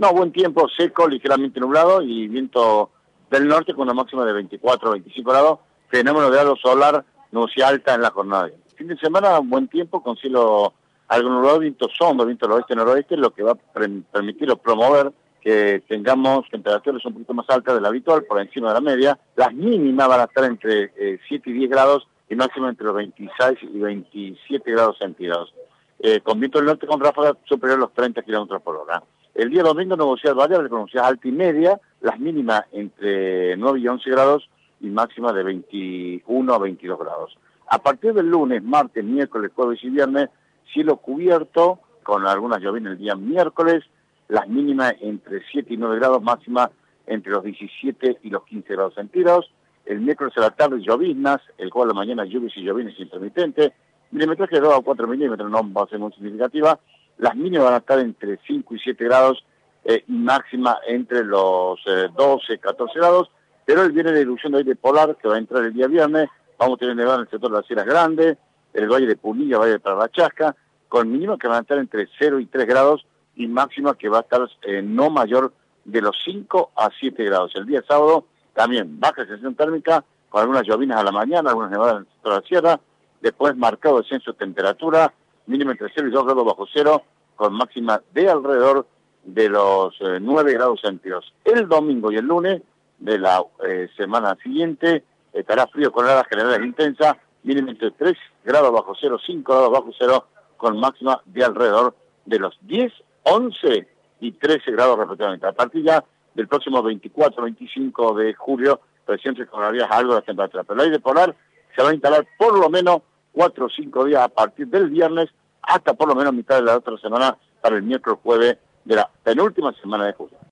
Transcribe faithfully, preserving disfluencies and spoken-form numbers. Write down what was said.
No, buen tiempo, seco, ligeramente nublado y viento del norte con una máxima de veinticuatro a veinticinco grados, fenómeno de halo solar, nubosidad alta en la jornada. Fin de semana, buen tiempo, con cielo algo nublado, viento sombra, viento del oeste-noroeste, lo que va a permitir o promover que tengamos temperaturas un poquito más altas de la habitual, por encima de la media. Las mínimas van a estar entre eh, siete y diez grados y máximo entre los veintiséis y veintisiete grados centígrados. Eh, con viento del norte con ráfagas superior a los treinta kilómetros por hora. El día domingo nubosidad variable con nubosidad alta y media, las mínimas entre nueve y once grados y máxima de veintiuno a veintidós grados. A partir del lunes, martes, miércoles, jueves y viernes, cielo cubierto con algunas lloviznas el día miércoles, las mínimas entre siete y nueve grados, máxima entre los diecisiete y los quince grados centígrados. El miércoles a la tarde lloviznas, el jueves a la mañana lluvias y lloviznas intermitentes, milimetraje de dos a cuatro milímetros, no va a ser muy significativa. Las mínimas van a estar entre cinco y siete grados eh, y máxima entre los eh, doce, catorce grados, pero el viernes de erupción de aire polar que va a entrar el día viernes, vamos a tener nevada en el sector de las Sierras Grandes, el Valle de Punilla, Valle de Parrachasca, con mínimas que van a estar entre cero y tres grados y máxima que va a estar eh, no mayor de los cinco a siete grados. El día sábado también baja sensación térmica, con algunas llovinas a la mañana, algunas nevadas en el sector de la sierra, después marcado descenso de temperatura, mínima entre cero y dos grados bajo cero, con máxima de alrededor de los eh, nueve grados centígrados. El domingo y el lunes de la eh, semana siguiente estará frío con heladas generales intensas, mínima entre tres grados bajo cero, cinco grados bajo cero, con máxima de alrededor de los diez, once y trece grados respectivamente. A partir ya del próximo veinticuatro, veinticinco de julio, recién se mejoraría algo la temperatura. Pero el aire polar se va a instalar por lo menos cuatro o cinco días a partir del viernes hasta por lo menos mitad de la otra semana para el miércoles jueves de la penúltima semana de julio.